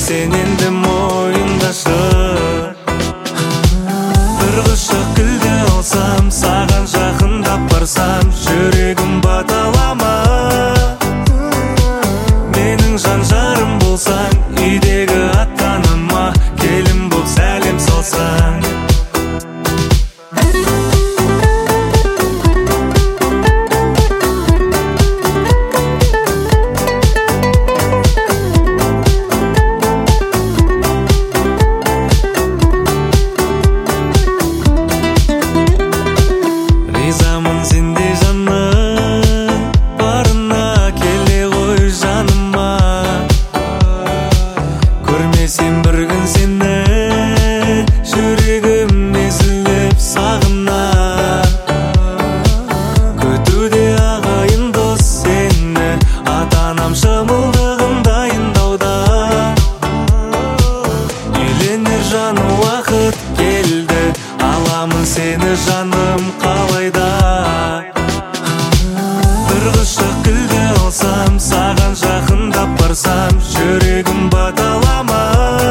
сен енді мойындашы. Бір құшақ гүлді алсам, саған жақындап барсам, жүрегім батала ма? Менің жан жарым болсаң, үйдегі ата-анама келін боп сәлем салсаң. Ризамын сендей жанның барына, келе ғой жаныма. Көрмесем бір күн сені, жүрегім езіліп сағына. Күтуде ағайын дос сені, ата-анам шымылдығын дайындауда. Үйленер жан уақыт келді, аламын сені жаным қалайда. Бір құшақ гүлді алсам, саған жақындап барсам, жүрегім батала ма?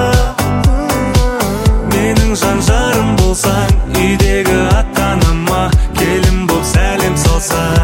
Менің жан жарым болсаң, үйдегі ата-анама келін боп сәлем салсаң.